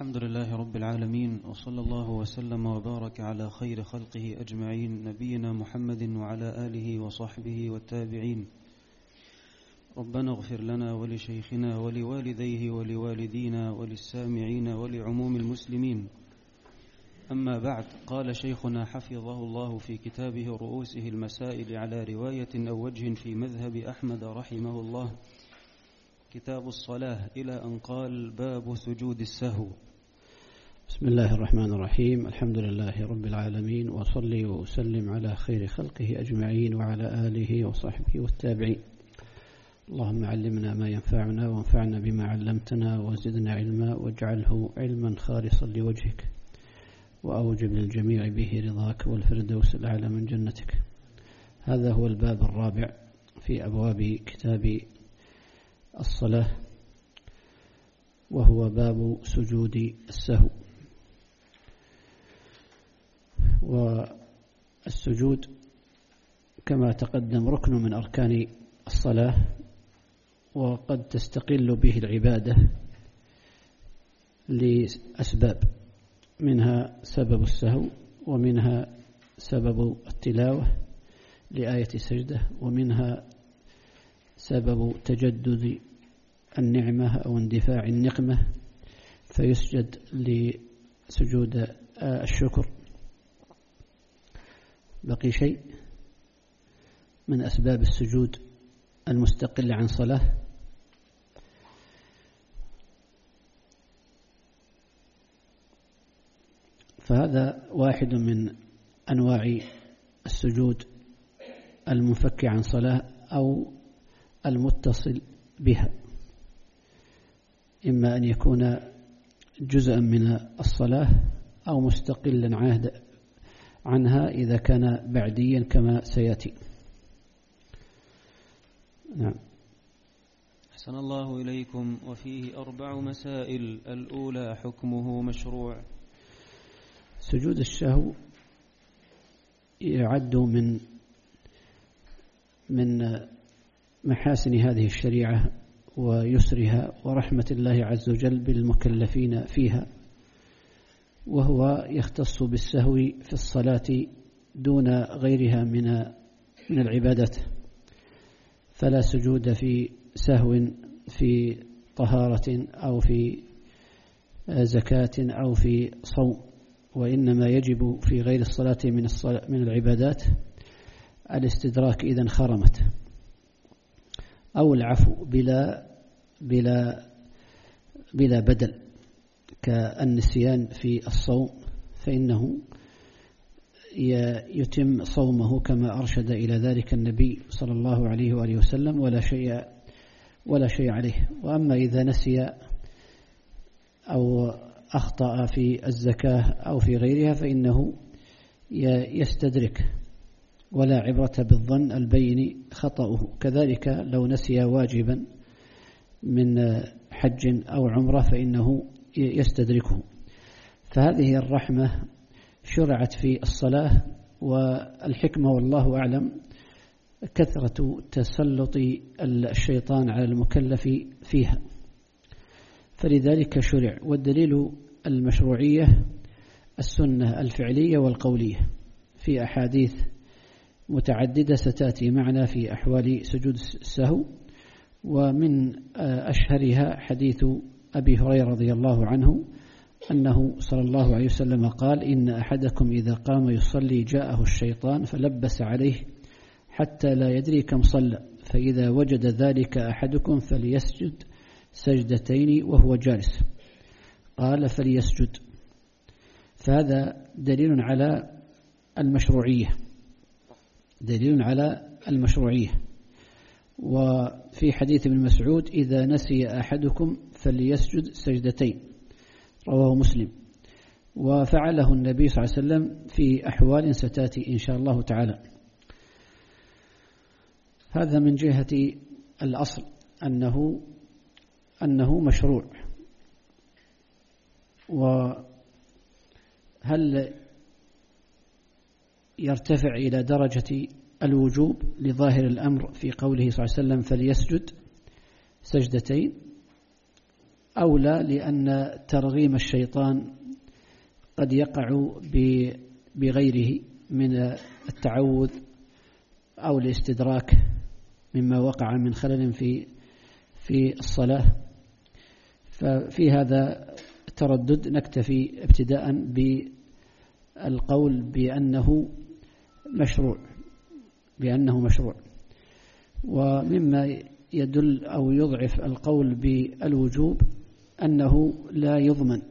الحمد لله رب العالمين، وصلى الله وسلم وبارك على خير خلقه أجمعين، نبينا محمد وعلى آله وصحبه والتابعين. ربنا اغفر لنا ولشيخنا ولوالديه ولوالدينا وللسامعين ولعموم المسلمين. أما بعد، قال شيخنا حفظه الله في كتابه رؤوسه المسائل على رواية أو وجه في مذهب أحمد رحمه الله، كتاب الصلاة، إلى أن قال: باب سجود السهو. بسم الله الرحمن الرحيم. الحمد لله رب العالمين، وصلي وسلم على خير خلقه أجمعين وعلى آله وصحبه والتابعين. اللهم علمنا ما ينفعنا وانفعنا بما علمتنا وزدنا علما، واجعله علما خالصا لوجهك، وأوجب للجميع به رضاك والفردوس الأعلى من جنتك. هذا هو الباب الرابع في أبواب كتاب الصلاة، وهو باب سجود السهو. والسجود كما تقدم ركن من أركان الصلاة، وقد تستقل به العبادة لأسباب، منها سبب السهو، ومنها سبب التلاوة لآية سجدة، ومنها سبب تجدد النعمة أو اندفاع النقمة فيسجد لسجود الشكر. بقي شيء من أسباب السجود المستقل عن صلاة؟ فهذا واحد من أنواع السجود المنفك عن صلاة أو المتصل بها، إما أن يكون جزءا من الصلاة أو مستقلا عنها إذا كان بعديا كما سيأتي. نعم. أحسن الله إليكم. وفيه 4 مسائل. الأولى: حكمه مشروع. سجود السهو يعد من محاسن هذه الشريعة ويسرها ورحمة الله عز وجل بالمكلفين فيها، وهو يختص بالسهو في الصلاة دون غيرها من العبادات. فلا سجود في سهو في طهارة أو في زكاة أو في صوم، وإنما يجب في غير الصلاة من العبادات الاستدراك إذا انخرمت، أو العفو بلا بدل، كالنسيان في الصوم، فإنه يتم صومه كما أرشد إلى ذلك النبي صلى الله عليه وآله وسلم، ولا شيء عليه. وأما إذا نسي أو أخطأ في الزكاة أو في غيرها فإنه يستدرك، ولا عبرة بالظن البين خطأه. كذلك لو نسي واجبا من حج أو عمرة فإنه يستدركه. فهذه الرحمة شرعت في الصلاة، والحكمة والله أعلم كثرة تسلط الشيطان على المكلف فيها، فلذلك شرع. والدليل المشروعية السنة الفعلية والقولية في أحاديث متعددة ستأتي معنا في أحوال سجود السهو، ومن أشهرها حديث أبي هريرة رضي الله عنه أنه صلى الله عليه وسلم قال: إن أحدكم إذا قام يصلي جاءه الشيطان فلبس عليه حتى لا يدري كم صلى، فإذا وجد ذلك أحدكم فليسجد سجدتين وهو جالس. قال: فليسجد. فهذا دليل على المشروعية. وفي حديث ابن مسعود: إذا نسي أحدكم فليسجد سجدتين، رواه مسلم. وفعله النبي صلى الله عليه وسلم في أحوال ستأتي إن شاء الله تعالى. هذا من جهة الأصل أنه مشروع. وهل يرتفع إلى درجة الوجوب لظاهر الأمر في قوله صلى الله عليه وسلم: فليسجد سجدتين؟ أولى، لأن ترغيم الشيطان قد يقع بغيره من التعوذ أو الاستدراك مما وقع من خلل في الصلاة. ففي هذا تردد نكتفي ابتداء بالقول بأنه مشروع. ومما يدل أو يضعف القول بالوجوب أنه لا يضمن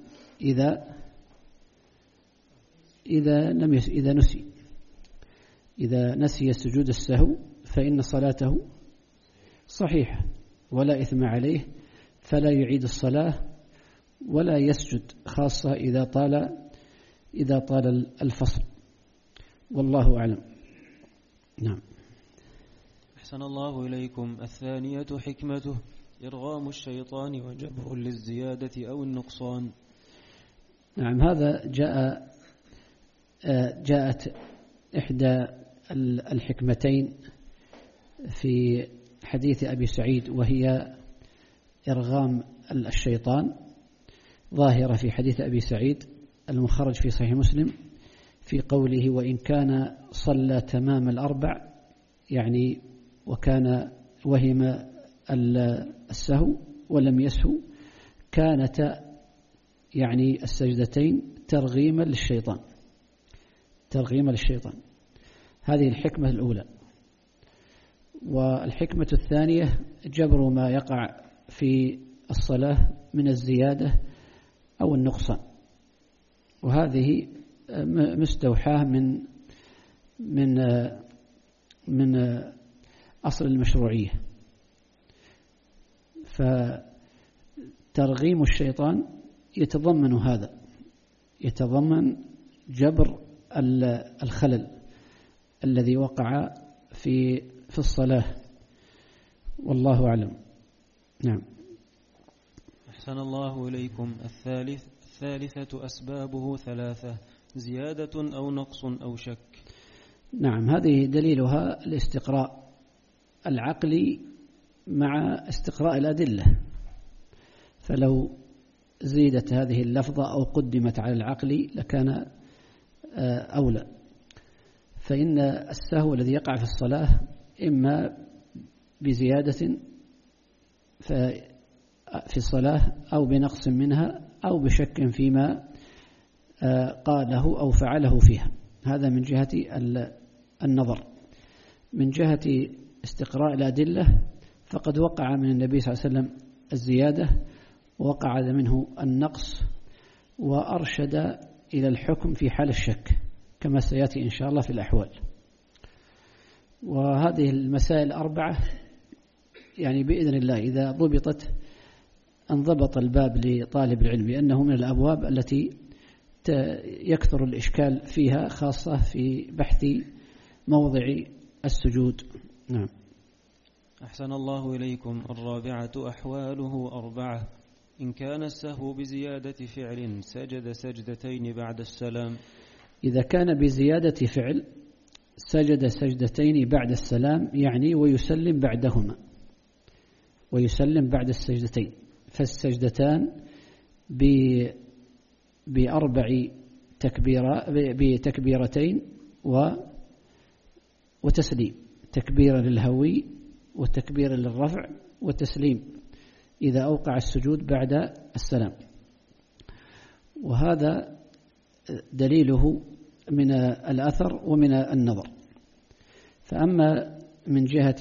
إذا نسي سجود السهو فإن صلاته صحيحة ولا إثم عليه، فلا يعيد الصلاة ولا يسجد، خاصة إذا طال الفصل. والله أعلم. نعم. أحسن الله إليكم. الثانية حكمته إرغام الشيطان وجبر للزيادة أو النقصان. نعم، هذا جاءت إحدى الحكمتين في حديث أبي سعيد، وهي إرغام الشيطان، ظاهرة في حديث أبي سعيد المخرج في صحيح مسلم في قوله: وإن كان صلى تمام الأربع، يعني وكان وهم السهو ولم يسهو، كانت يعني السجدتين ترغيما للشيطان. هذه الحكمة الأولى. والحكمة الثانية جبر ما يقع في الصلاة من الزيادة أو النقصان، وهذه مستوحاة من أصل المشروعية. فترغيم الشيطان يتضمن هذا، يتضمن جبر الخلل الذي وقع في الصلاة. والله أعلم. نعم. أحسن الله إليكم. الثالثة أسبابه ثلاثة: زيادة أو نقص أو شك. نعم، هذه دليلها الاستقراء العقلي مع استقراء الأدلة. فلو زيدت هذه اللفظة أو قدمت على العقل لكان أولى. فإن السهو الذي يقع في الصلاة إما بزيادة في الصلاة أو بنقص منها أو بشك فيما قاله أو فعله فيها. هذا من جهة النظر. من جهة استقراء الأدلة فقد وقع من النبي صلى الله عليه وسلم الزيادة، ووقع منه النقص، وأرشد إلى الحكم في حال الشك كما سيأتي إن شاء الله في الأحوال. وهذه المسائل الأربعة يعني بإذن الله إذا ضبطت انضبط الباب لطالب العلم، لأنه من الأبواب التي يكثر الإشكال فيها، خاصة في بحث موضع السجود. نعم. أحسن الله إليكم. الرابعة أحواله أربعة: إن كان السهو بزيادة فعل سجد سجدتين بعد السلام. إذا كان بزيادة فعل سجد سجدتين بعد السلام، يعني ويسلم بعدهما، ويسلم بعد السجدتين. فالسجدتان بتكبيرتين وتسليم، تكبيرة للهوي وتكبيرة للرفع وتسليم إذا أوقع السجود بعد السلام. وهذا دليله من الأثر ومن النظر. فأما من جهة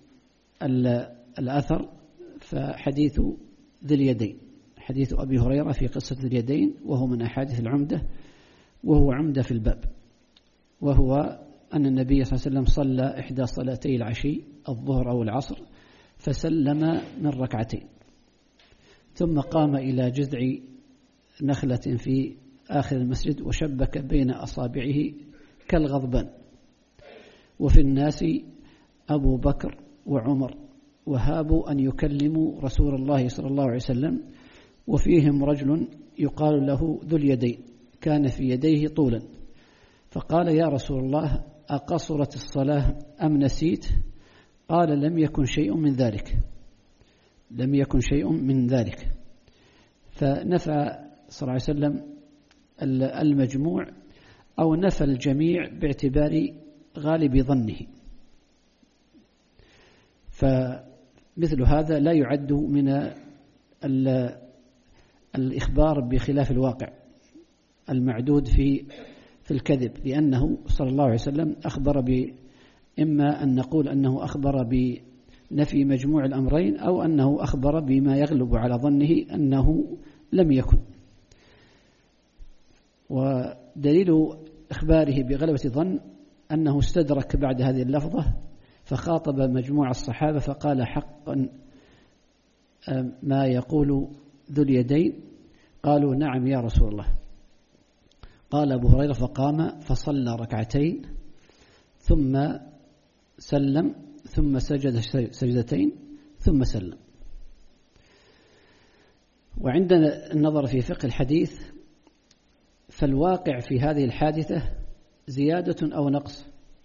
الأثر فحديث ذي اليدين، حديث أبي هريرة في قصة ذي اليدين، وهو من أحاديث العمدة، وهو عمدة في الباب، وهو أن النبي صلى الله عليه وسلم صلى إحدى صلاتي العشي الظهر أو العصر فسلم من ركعتين، ثم قام إلى جذع نخلة في آخر المسجد وشبك بين أصابعه كالغضبان، وفي الناس أبو بكر وعمر، وهابوا أن يكلموا رسول الله صلى الله عليه وسلم، وفيهم رجل يقال له ذو اليدين كان في يديه طولا، فقال: يا رسول الله، أقصرت الصلاة أم نسيت؟ قال: لم يكن شيء من ذلك، لم يكن شيء من ذلك. فنفى صلى الله عليه وسلم المجموع أو نفى الجميع باعتبار غالب ظنه، فمثل هذا لا يعد من الإخبار بخلاف الواقع المعدود في الكذب، لأنه صلى الله عليه وسلم أخبر إما أن نقول أنه أخبر بنفي مجموع الأمرين أو أنه أخبر بما يغلب على ظنه أنه لم يكن. ودليل إخباره بغلبة ظن أنه استدرك بعد هذه اللفظة فخاطب مجموع الصحابة فقال: حقا ما يقول ذو اليدين؟ قالوا: نعم يا رسول الله. قال أبو هريرة: فقام فصلى ركعتين ثم سلم ثم سجد سجدتين ثم سلم. وعندنا النظر في فقه الحديث، فالواقع في هذه الحادثة زيادة أو نقص؟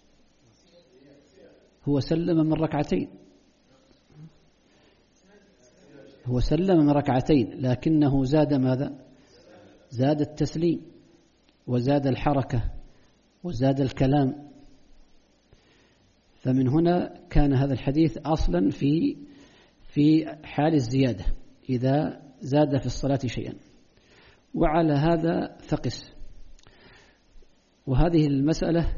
هو سلم من ركعتين، هو سلم من ركعتين، لكنه زاد ماذا؟ زاد التسليم وزاد الحركة وزاد الكلام. فمن هنا كان هذا الحديث أصلا في حال الزيادة إذا زاد في الصلاة شيئا. وعلى هذا فقس. وهذه المسألة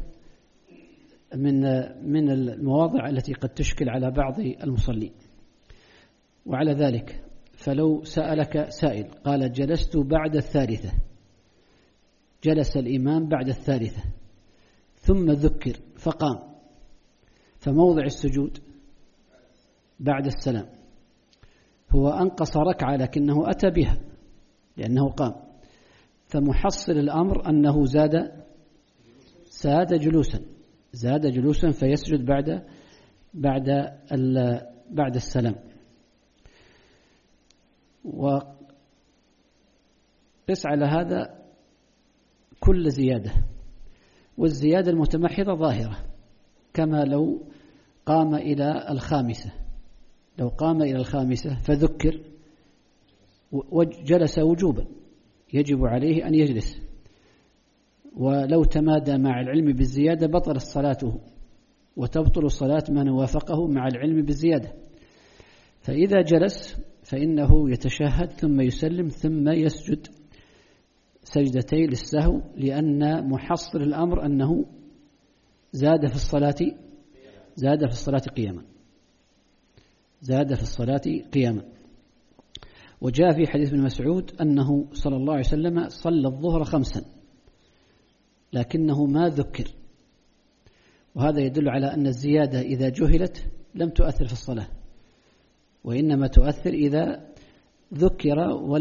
من المواضع التي قد تشكل على بعض المصلين. وعلى ذلك فلو سألك سائل قال: جلست بعد الثالثة، جلس الإمام بعد الثالثة ثم ذكر فقام، فموضع السجود بعد السلام، هو أنقص ركعة لكنه أتى بها لأنه قام، فمحصل الأمر أنه زاد جلوسا فيسجد بعد السلام. وقس على هذا كل زيادة، والزيادة المتمحضة ظاهرة، كما لو قام إلى الخامسة فذكر وجلس وجوبا يجب عليه أن يجلس، ولو تمادى مع العلم بالزيادة بطلت صلاته، وتبطل الصلاة من وافقه مع العلم بالزيادة. فإذا جلس فإنه يتشهد ثم يسلم ثم يسجد سجدتين للسهو، لأن محصل الأمر أنه زاد في الصلاة قياما. وجاء في حديث ابن مسعود أنه صلى الله عليه وسلم صلى الظهر 5 لكنه ما ذكر، وهذا يدل على أن الزيادة إذا جهلت لم تؤثر في الصلاة، وإنما تؤثر إذا ذكر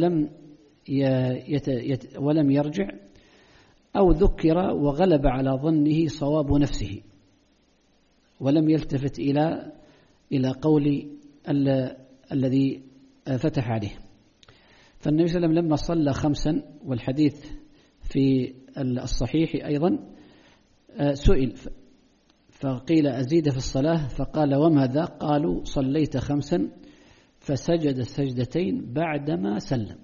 ولم يرجع، أو ذكر وغلب على ظنه صواب نفسه ولم يلتفت إلى قول الذي فتح عليه. فالنبي صلى الله عليه وسلم لما صلى 5، والحديث في الصحيح أيضا، سئل فقيل: أزيد في الصلاة؟ فقال: وماذا؟ قالوا: صليت 5 فسجد سجدتين بعدما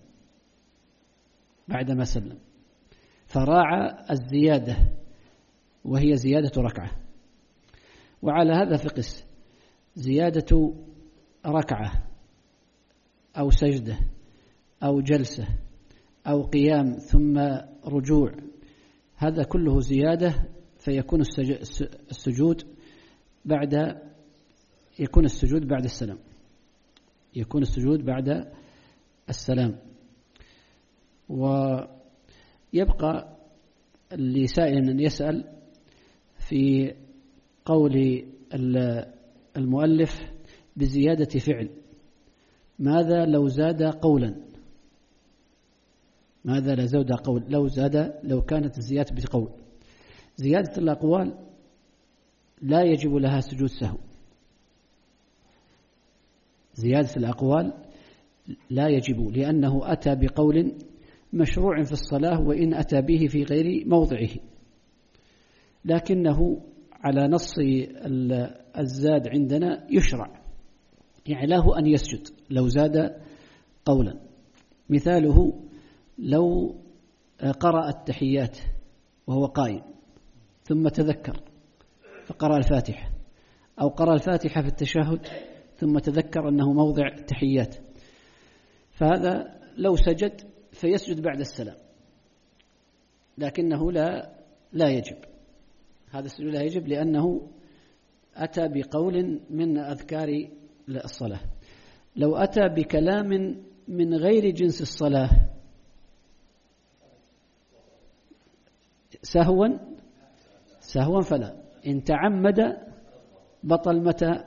سلم، فراعى الزيادة وهي زيادة ركعة. وعلى هذا فقس زيادة ركعة أو سجدة أو جلسة أو قيام ثم رجوع، هذا كله زيادة، فيكون السجود بعد السلام. ويبقى لسائل أن يسأل في قول المؤلف بزيادة فعل: ماذا لو زاد قولا؟ لو كانت الزيادة بقول؟ زيادة الأقوال لا يجب لها سجود سهو، زيادة الأقوال لا يجب، لأنه أتى بقول مشروع في الصلاة وإن أتى به في غير موضعه، لكنه على نص الزاد عندنا يشرع، يعني له أن يسجد لو زاد قولا. مثاله لو قرأ التحيات وهو قائم ثم تذكر فقرأ الفاتحة، أو قرأ الفاتحة في التشهد ثم تذكر أنه موضع تحيات، فهذا لو سجد فيسجد بعد السلام، لكنه لا يجب، هذا السجود لا يجب لأنه أتى بقول من أذكار الصلاة. لو أتى بكلام من غير جنس الصلاة سهوا فلا، إن تعمد بطل متى؟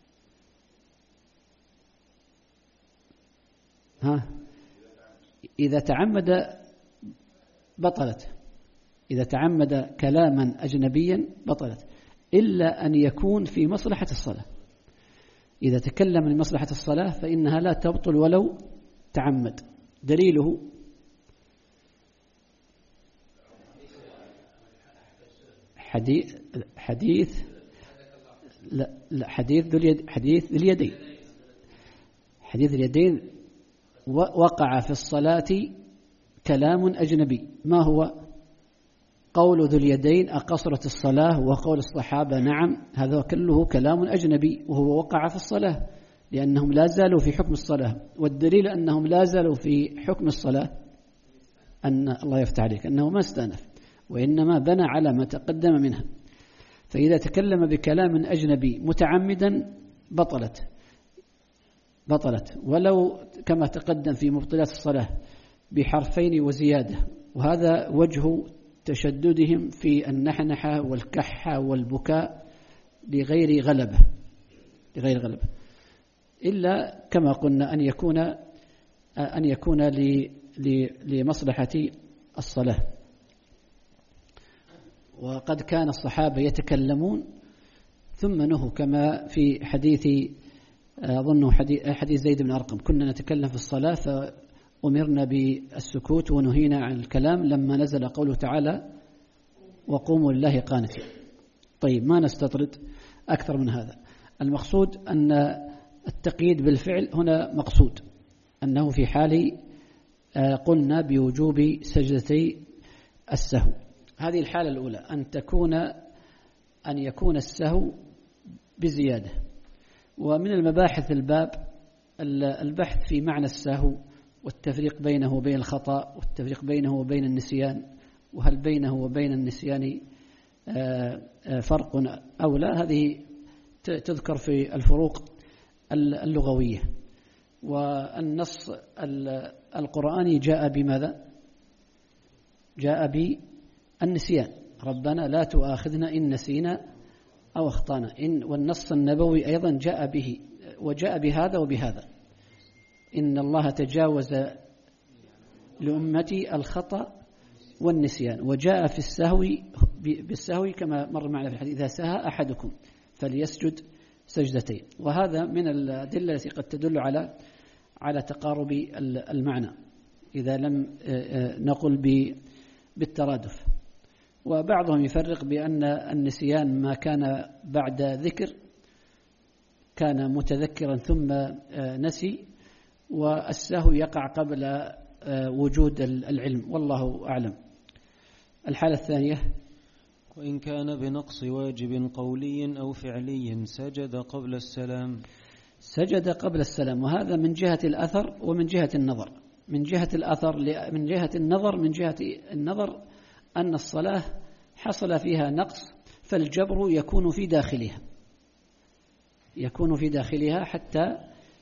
إذا تعمد بطلت، إذا تعمد كلاما أجنبيا بطلت، إلا أن يكون في مصلحة الصلاة. إذا تكلم لمصلحة الصلاة فإنها لا تبطل ولو تعمد. دليله حديث اليدين وقع في الصلاة كلام أجنبي. ما هو؟ قول ذو اليدين أقصرت الصلاة، وقول الصحابة نعم، هذا كله كلام أجنبي وهو وقع في الصلاة لأنهم لا زالوا في حكم الصلاة. والدليل أنهم لا زالوا في حكم الصلاة أن الله يفتح عليك أنه ما استأنف، وإنما بنى على ما تقدم منها. فإذا تكلم بكلام أجنبي متعمدا بطلت ولو كما تقدم في مبطلات الصلاة بحرفين وزيادة. وهذا وجه تشددهم في النحنحة والكحة والبكاء بغير غلبة، إلا كما قلنا أن يكون لمصلحة الصلاة. وقد كان الصحابة يتكلمون ثم نهوا، كما في حديث أظن حديث زيد بن أرقم: كنا نتكلم في الصلاة فأمرنا بالسكوت ونهينا عن الكلام لما نزل قوله تعالى: وقوموا لله قانتين. طيب، ما نستطرد أكثر من هذا. المقصود أن التقييد بالفعل هنا مقصود، أنه في حال قلنا بوجوب سجدتي السهو. هذه الحالة الأولى، أن يكون السهو بزيادة. ومن المباحث البحث في معنى السهو والتفريق بينه وبين الخطأ والتفريق بينه وبين النسيان، وهل بينه وبين النسيان فرق أو لا. هذه تذكر في الفروق اللغوية. والنص القرآني جاء بماذا؟ جاء بالنسيان: ربنا لا تؤاخذنا إن نسينا أو أخطأنا. والنص النبوي أيضا جاء به، وجاء بهذا وبهذا: إن الله تجاوز لأمتي الخطأ والنسيان. وجاء في بالسهو كما مر معنا في الحديث: إذا سهى أحدكم فليسجد سجدتين. وهذا من الأدلة التي قد تدل على تقارب المعنى إذا لم نقل بالترادف. وبعضهم يفرق بأن النسيان ما كان بعد ذكر، كان متذكرا ثم نسي، والسهو يقع قبل وجود العلم، والله أعلم. الحالة الثانية: وإن كان بنقص واجب قولي أو فعلي سجد قبل السلام. وهذا من جهة الأثر ومن جهة النظر. من جهة النظر أن الصلاة حصل فيها نقص، فالجبر يكون في داخلها حتى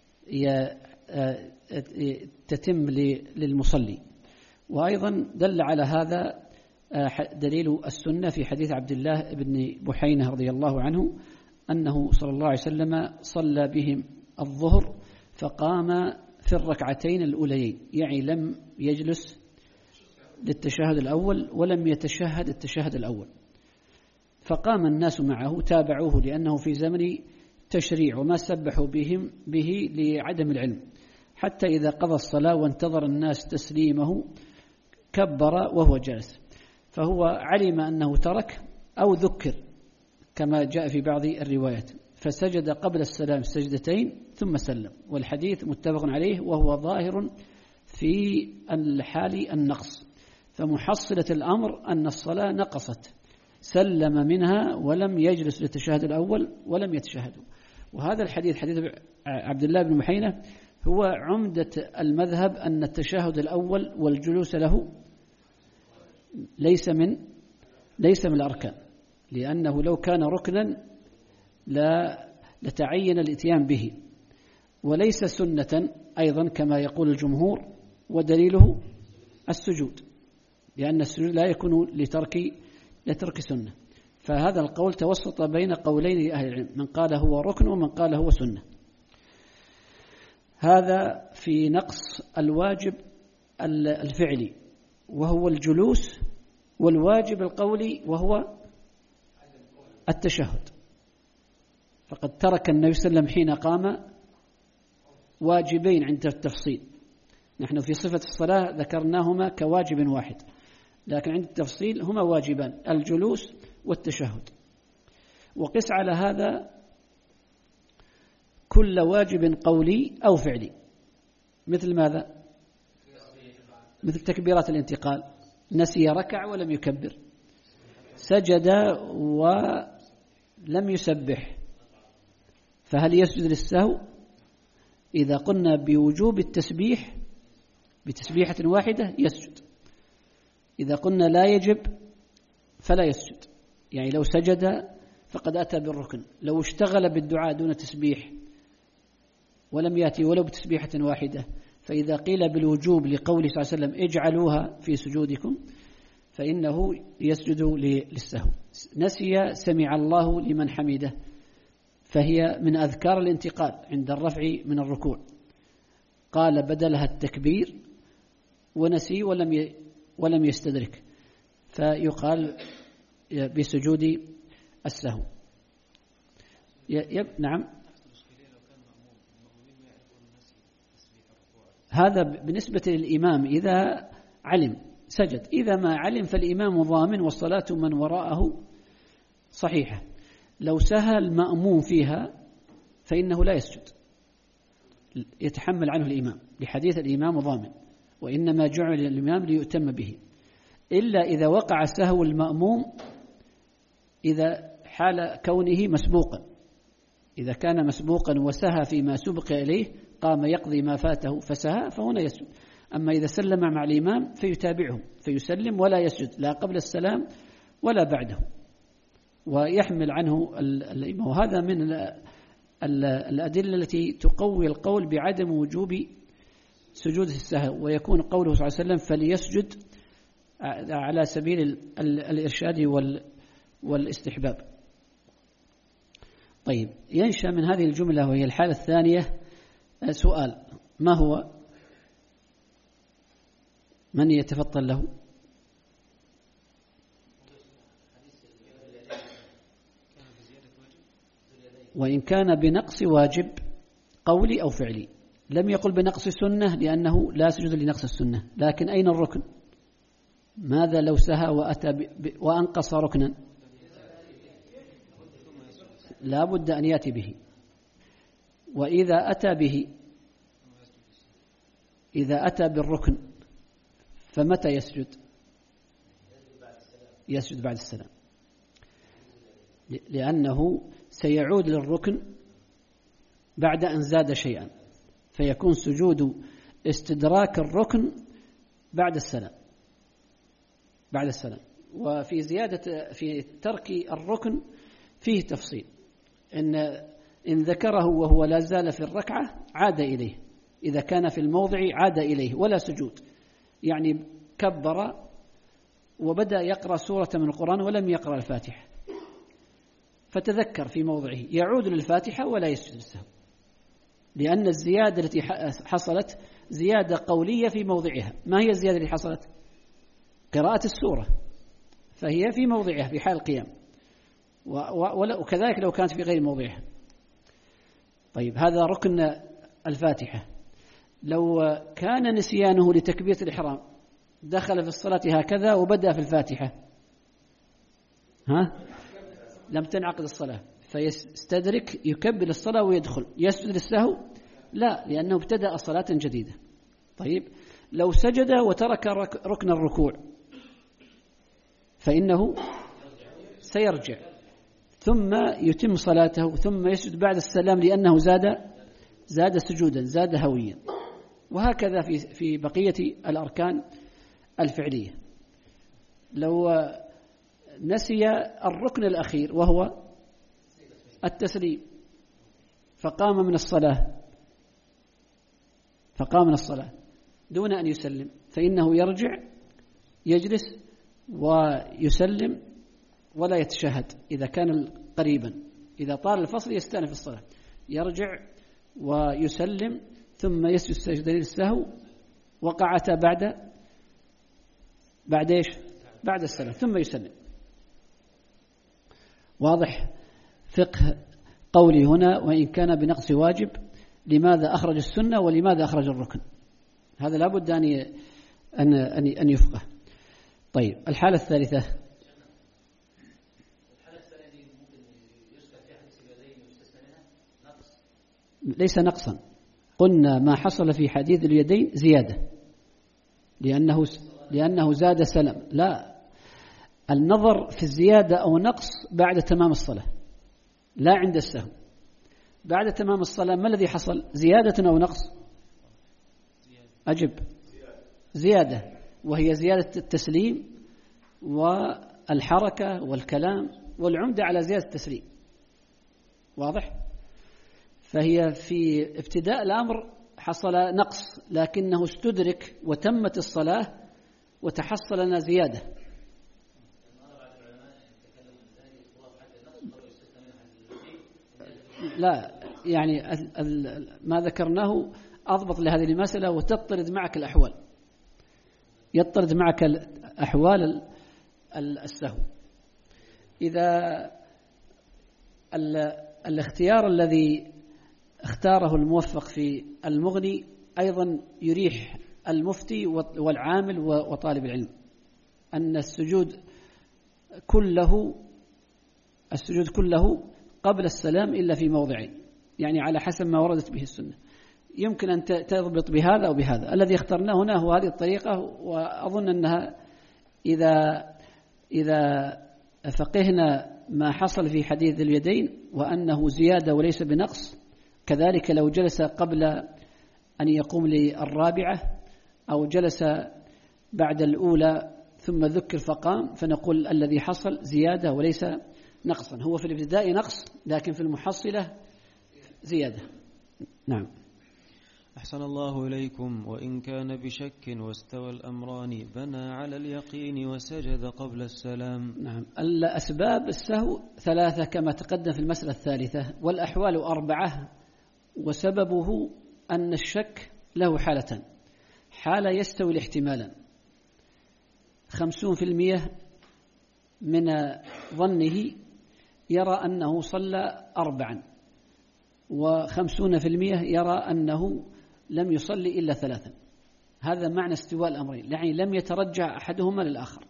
تتم للمصلي. وأيضا دل على هذا دليل السنة في حديث عبد الله بن بحينة رضي الله عنه أنه صلى الله عليه وسلم صلى بهم الظهر فقام في الركعتين الأوليين، يعني لم يجلس للتشهد الأول ولم يتشهد التشهد الأول، فقام الناس معه تابعوه لأنه في زمن تشريع وما سبحوا به لعدم العلم، حتى إذا قضى الصلاة وانتظر الناس تسليمه كبر وهو جالس، فهو علم أنه ترك أو ذكر كما جاء في بعض الروايات، فسجد قبل السلام سجدتين ثم سلم. والحديث متفق عليه وهو ظاهر في الحال النقص، فمحصلة الأمر أن الصلاة نقصت، سلم منها ولم يجلس للتشهد الأول ولم يتشهد. وهذا الحديث حديث عبد الله بن محينة هو عمدة المذهب أن التشهد الأول والجلوس له ليس من الأركان، لأنه لو كان ركنا لتعين الاتيان به، وليس سنة أيضا كما يقول الجمهور، ودليله السجود، لأن السجود لا يكون لترك سنة. فهذا القول توسط بين قولين أهل العلم، من قال هو ركن ومن قال هو سنة. هذا في نقص الواجب الفعلي وهو الجلوس، والواجب القولي وهو التشهد. فقد ترك النبي صلى الله عليه وسلم حين قام واجبين عند التفصيل. نحن في صفة الصلاة ذكرناهما كواجب واحد، لكن عند التفصيل هما واجبان، الجلوس والتشهد. وقس على هذا كل واجب قولي أو فعلي، مثل ماذا؟ مثل تكبيرات الانتقال، نسي ركع ولم يكبر، سجد ولم يسبح، فهل يسجد للسهو؟ إذا قلنا بوجوب التسبيح بتسبيحة واحدة يسجد، إذا قلنا لا يجب فلا يسجد. يعني لو سجد فقد أتى بالركن، لو اشتغل بالدعاء دون تسبيح ولم يأتي ولو بتسبيحة واحدة، فإذا قيل بالوجوب لقوله صلى الله عليه وسلم اجعلوها في سجودكم فإنه يسجد للسهو. نسي سمع الله لمن حمده، فهي من أذكار الانتقال عند الرفع من الركوع، قال بدلها التكبير ونسي ولم يستدرك، فيقال بسجود السهو. نعم، هذا بالنسبة للإمام إذا علم سجد، إذا ما علم فالإمام ضامن والصلاة من وراءه صحيحة. لو سهى المأموم فيها فإنه لا يسجد، يتحمل عنه الإمام لحديث الإمام ضامن، وإنما جعل الإمام ليؤتم به، إلا إذا وقع سهو المأموم إذا حال كونه مسبوقا، إذا كان مسبوقا وسهى فيما سبق إليه قام يقضي ما فاته فسهى فهنا يسجد. أما إذا سلم مع الإمام فيتابعه فيسلم ولا يسجد لا قبل السلام ولا بعده، ويحمل عنه الإمام. وهذا من الأدلة التي تقوي القول بعدم وجوب سجود السهو، ويكون قوله صلى الله عليه وسلم فليسجد على سبيل الإرشاد والاستحباب. طيب، ينشأ من هذه الجملة وهي الحالة الثانية سؤال، ما هو؟ من يتفضل له؟ وإن كان بنقص واجب قولي أو فعلي، لم يقل بنقص سنة لأنه لا سجود لنقص السنة، لكن أين الركن؟ ماذا لو سهى وأتى وأنقص ركنا؟ لا بد أن يأتي به. وإذا أتى به، إذا أتى بالركن فمتى يسجد؟ يسجد بعد السلام، لأنه سيعود للركن بعد أن زاد شيئا، فيكون سجود استدراك الركن بعد السلام. وفي زيادة في ترك الركن فيه تفصيل، إن ذكره وهو لا زال في الركعة عاد إليه، إذا كان في الموضع عاد إليه ولا سجود، يعني كبر وبدأ يقرأ سورة من القرآن ولم يقرأ الفاتحة، فتذكر في موضعه يعود للفاتحة ولا يسجد السهو، لأن الزيادة التي حصلت زيادة قولية في موضعها. ما هي الزيادة التي حصلت؟ قراءة السورة، فهي في موضعها في حال القيام، وكذلك لو كانت في غير موضعها. طيب، هذا ركن الفاتحة. لو كان نسيانه لتكبيرة الإحرام دخل في الصلاة هكذا وبدأ في الفاتحة، لم تنعقد الصلاة، فيستدرك يكبر الصلاة ويدخل، يسجد للسهو؟ لا، لأنه ابتدأ صلاة جديدة. طيب، لو سجد وترك ركن الركوع فإنه سيرجع ثم يتم صلاته ثم يسجد بعد السلام لأنه زاد سجودا، زاد هويا. وهكذا في بقية الأركان الفعلية. لو نسي الركن الأخير وهو التسليم فقام من الصلاة دون أن يسلم فإنه يرجع يجلس ويسلم ولا يتشهد إذا كان قريبا. إذا طال الفصل يستأنف الصلاة، يرجع ويسلم ثم يسجد سجدتين للسهو وقعتا بعد إيش؟ بعد السلام ثم يسلم. واضح فقه قولي هنا وإن كان بنقص واجب لماذا أخرج السنة ولماذا أخرج الركن؟ هذا لابد أن يفقه. طيب الحالة الثالثة ليس نقصا، قلنا ما حصل في حديث اليدين زيادة لأنه زاد سلم. لا، النظر في الزيادة أو نقص بعد تمام الصلاة لا عند السهو. بعد تمام الصلاة ما الذي حصل؟ زيادة أو نقص؟ أجب، زيادة، وهي زيادة التسليم والحركة والكلام والعمدة على زيادة التسليم. واضح؟ فهي في ابتداء الأمر حصل نقص لكنه استدرك وتمت الصلاة وتحصل لنا زيادة. لا يعني ما ذكرناه أضبط لهذه المسألة وتطرد معك الأحوال، يطرد معك أحوال السهو. إذا الاختيار الذي اختاره الموفق في المغني أيضا يريح المفتي والعامل وطالب العلم أن السجود كله قبل السلام إلا في موضعين، يعني على حسب ما وردت به السنة. يمكن أن تضبط بهذا أو بهذا. الذي اخترناه هنا هو هذه الطريقة، وأظن أنها إذا فقهنا ما حصل في حديث اليدين وأنه زيادة وليس بنقص، كذلك لو جلس قبل أن يقوم للرابعة أو جلس بعد الأولى ثم ذكر فقام فنقول الذي حصل زيادة وليس نقصا. هو في الابتداء نقص لكن في المحصلة زيادة. نعم. أحسن الله إليكم. وإن كان بشك واستوى الأمران بنى على اليقين وسجد قبل السلام. نعم. الأسباب السهو 3 كما تقدم في المسألة الثالثة، والأحوال 4. وسببه أن الشك له حالتان: حالة يستوي الاحتمالا 50% من ظنه يرى أنه صلى 4 و50% يرى أنه لم يصلي إلا 3. هذا معنى استواء الأمرين، يعني لم يترجع أحدهما للآخر.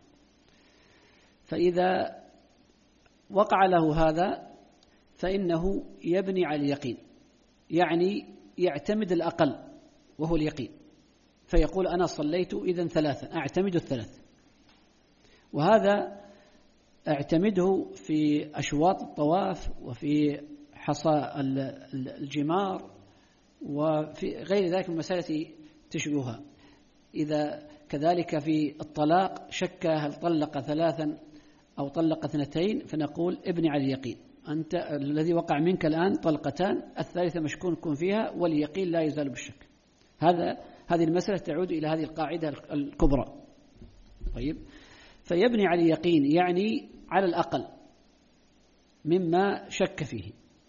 فإذا وقع له هذا فإنه يبني على اليقين، يعني يعتمد الأقل وهو اليقين، فيقول أنا صليت إذن 3، أعتمد 3. وهذا اعتمده في أشواط الطواف وفي حصى الجمار وفي غير ذلك من المسائل تشبهها. إذا كذلك في الطلاق شك هل طلق 3 أو طلق 2 فنقول ابني على اليقين، أنت الذي وقع منك الآن طلقتان، الثالثة مشكوك فيها واليقين لا يزال بالشك. هذه المسألة تعود إلى هذه القاعدة الكبرى. طيب، فيبني على اليقين يعني على الأقل مما شك فيه،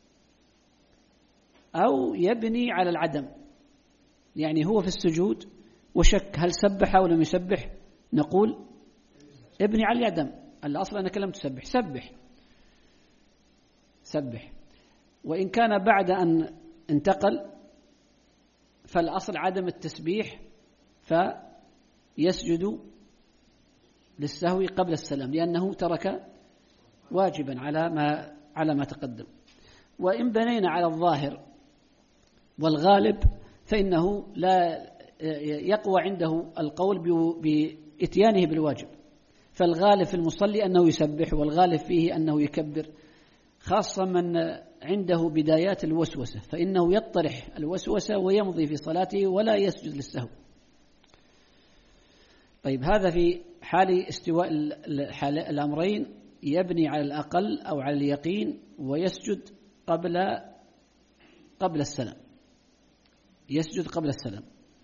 أو يبني على العدم، يعني هو في السجود وشك هل سبح أو لم يسبح، نقول ابني على العدم، الأصل أنك لم تسبح، سبح. وإن كان بعد أن انتقل فالأصل عدم التسبيح فيسجد للسهو قبل السلام لأنه ترك واجبا على ما تقدم. وإن بنينا على الظاهر والغالب فإنه لا يقوى عنده القول بإتيانه بالواجب. فالغالب في المصلي أنه يسبح، والغالب فيه أنه يكبر، خاصة من عنده بدايات الوسوسة، فإنه يطرح الوسوسة ويمضي في صلاته ولا يسجد للسهو. طيب، هذا في حال استواء الأمرين، يبني على الأقل أو على اليقين ويسجد قبل السلام، يسجد قبل السلام.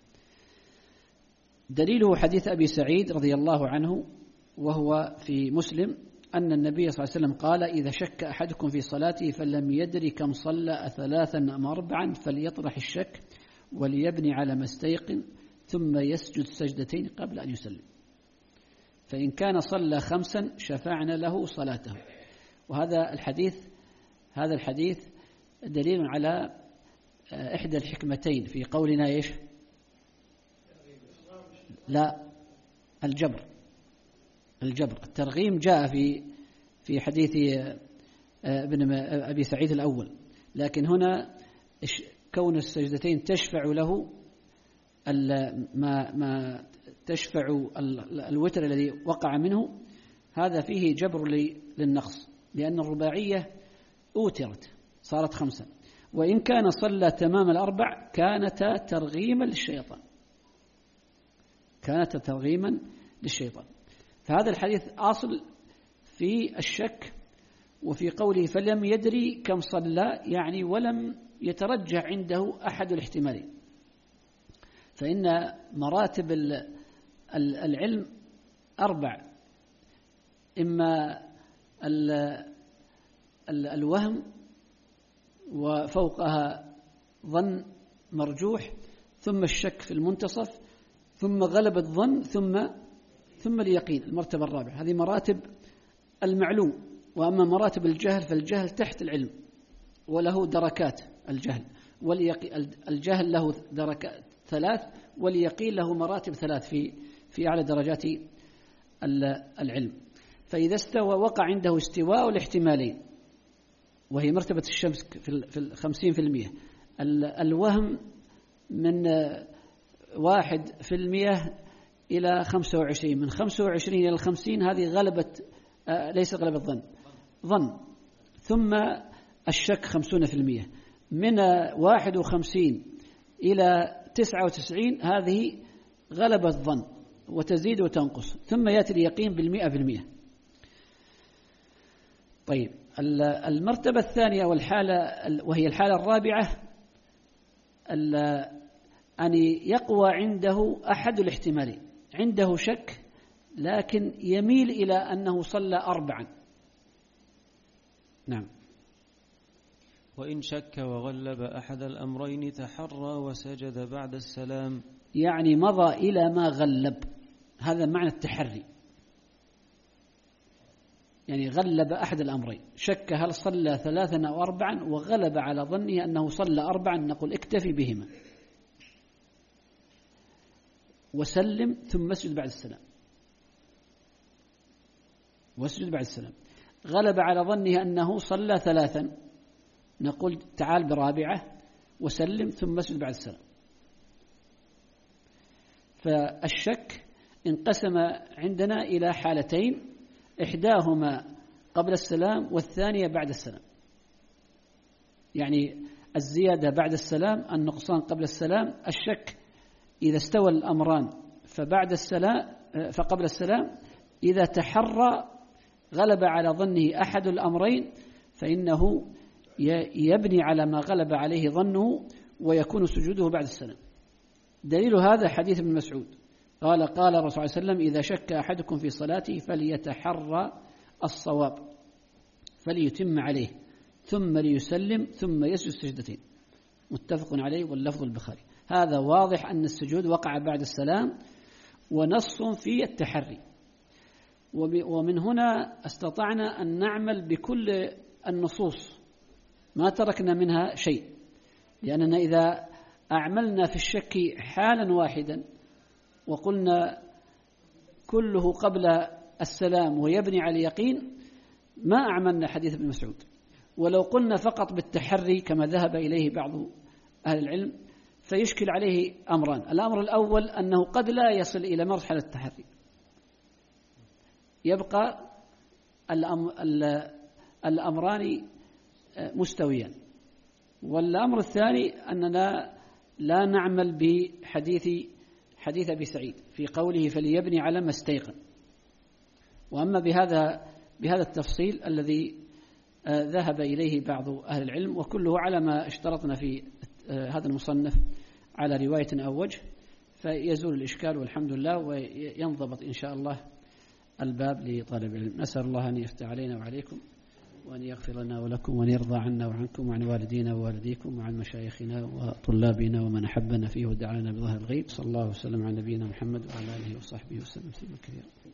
دليله حديث أبي سعيد رضي الله عنه وهو في مسلم أن النبي صلى الله عليه وسلم قال: إذا شك أحدكم في صلاته فلم يدري كم صلى 3 أم 4 فليطرح الشك وليبني على ما استيقن ثم يسجد سجدتين قبل أن يسلم، فإن كان صلى 5 شفعنا له صلاته. وهذا الحديث دليل على إحدى الحكمتين في قولنا إيش؟ لا، الجبر. الترغيم جاء في حديث ابن أبي سعيد الأول، لكن هنا كون السجدتين تشفع له ما تشفع الوتر الذي وقع منه، هذا فيه جبر للنقص، لأن الرباعية أوترت صارت 5، وإن كان صلى تمام 4 كانتا ترغيما للشيطان. فهذا الحديث أصل في الشك، وفي قوله فلم يدري كم صلى، يعني ولم يترجح عنده أحد الاحتمالين. فإن مراتب العلم 4: إما الوهم، وفوقها ظن مرجوح، ثم الشك في المنتصف، ثم غلب الظن، ثم اليقين المرتبة الرابعة. هذه مراتب المعلوم. وأما مراتب الجهل فالجهل تحت العلم وله دركات. الجهل له دركات 3، واليقين له مراتب 3 في أعلى درجات العلم. فإذا استوى وقع عنده استواء الاحتمالين، وهي مرتبة الشمس في 50%. الوهم من 1% إلى 25، من 25 إلى 50 هذه غلبت، ليس غلبة ظن. ثم الشك 50%، من 51 إلى 99 هذه غلبة ظن وتزيد وتنقص، ثم يأتي اليقين 100%. طيب، المرتبة الثانية وهي الحالة الرابعة، أن يقوى عنده أحد الاحتمالين، عنده شك لكن يميل إلى أنه صلى 4. نعم. وإن شك وغلب أحد الأمرين تحرى وسجد بعد السلام، يعني مضى إلى ما غلب. هذا معنى التحري، يعني غلب أحد الأمرين، شك هل صلى 3 أو 4 وغلب على ظنه أنه صلى 4، نقول اكتفي بهما وسلم ثم اسجد بعد السلام. غلب على ظنه أنه صلى 3، نقول تعال برابعة وسلم ثم اسجد بعد السلام. فالشك انقسم عندنا إلى حالتين: إحداهما قبل السلام والثانية بعد السلام، يعني الزيادة بعد السلام، النقصان قبل السلام. الشك إذا استوى الأمران فقبل السلام، إذا تحرى غلب على ظنه أحد الأمرين فإنه يبني على ما غلب عليه ظنه ويكون سجوده بعد السلام. دليل هذا حديث ابن مسعود قال: قال الرسول صلى الله عليه وسلم: إذا شك أحدكم في صلاته فليتحرى الصواب فليتم عليه ثم ليسلم ثم يسجد سجدتين. متفق عليه واللفظ البخاري. هذا واضح أن السجود وقع بعد السلام، ونص في التحري. ومن هنا استطعنا أن نعمل بكل النصوص، ما تركنا منها شيء، لأننا إذا أعملنا في الشك حالا واحدا وقلنا كله قبل السلام ويبني على اليقين ما أعملنا حديث ابن مسعود. ولو قلنا فقط بالتحري كما ذهب إليه بعض أهل العلم فيشكل عليه أمران. الأمر الأول أنه قد لا يصل إلى مرحلة التحري، يبقى الأمران مستويان. والأمر الثاني أننا لا نعمل حديث أبي سعيد في قوله فليبني على ما استيقن. وأما بهذا التفصيل الذي ذهب إليه بعض أهل العلم، وكله على ما اشترطنا في هذا المصنف على رواية أو وجه، فيزول الإشكال والحمد لله، وينضبط إن شاء الله الباب لطالب العلم. نسأل الله أن يفتح علينا وعليكم، وأن يغفر لنا ولكم، وأن يرضى عنا وعنكم وعن والدينا ووالديكم وعن مشايخنا وطلابنا ومن أحبنا فيه ودعانا بظهر الغيب. صلى الله وسلم على نبينا محمد وعلى آله وصحبه وسلم.